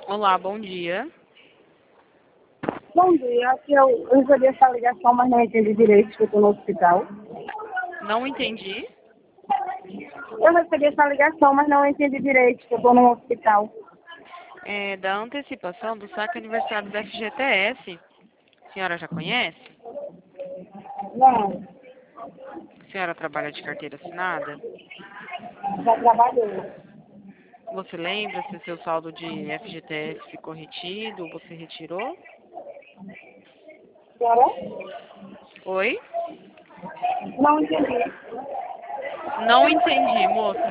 Olá, bom dia. Bom dia, aqui eu recebi essa ligação, mas não entendi direito que eu estou no hospital. Não entendi. Eu recebi essa ligação, mas não entendi direito que eu estou no hospital. É da antecipação do saque aniversário da FGTS. A senhora já conhece? Não, A senhora trabalha de carteira assinada? já trabalhei. Você lembra se o seu saldo de FGTS ficou retido ou você retirou? Senhora? Oi? Não entendi. Não entendi, moça.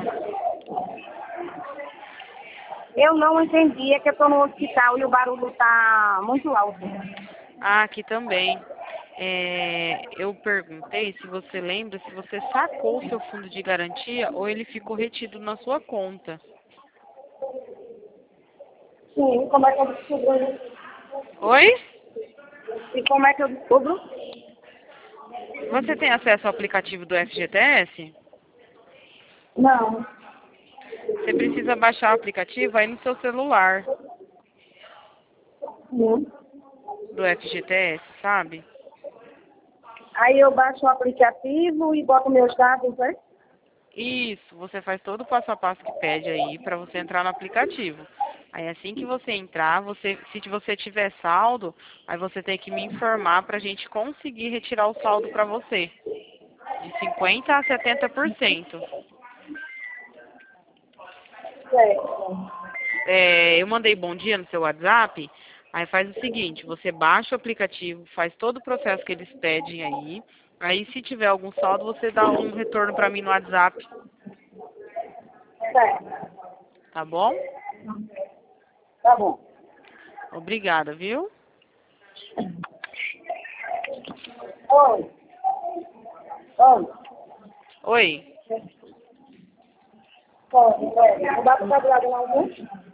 Eu não entendi, é que eu estou no hospital e o barulho está muito alto. Ah, aqui também. Eu perguntei se você lembra se você sacou o seu fundo de garantia ou ele ficou retido na sua conta. Sim, como é que eu descubro isso? Oi? E como é que eu descubro? Você tem acesso ao aplicativo do FGTS? Não. Você precisa baixar o aplicativo aí no seu celular Sim. do FGTS, sabe? Aí eu baixo o aplicativo e boto meus dados, né? Isso, você faz todo o passo a passo que pede aí para você entrar no aplicativo. Aí assim que você entrar, se você tiver saldo, aí você tem que me informar para a gente conseguir retirar o saldo para você, de 50 a 70%. Certo. Eu mandei bom dia no seu WhatsApp. Aí faz o seguinte, você baixa o aplicativo, faz todo o processo que eles pedem aí. Aí se tiver algum saldo, você dá um retorno para mim no WhatsApp, Certo. tá bom? Tá bom. Obrigada, viu? Oi. Oi. Oi. Pode, pode. Não dá para fazer alguma coisa?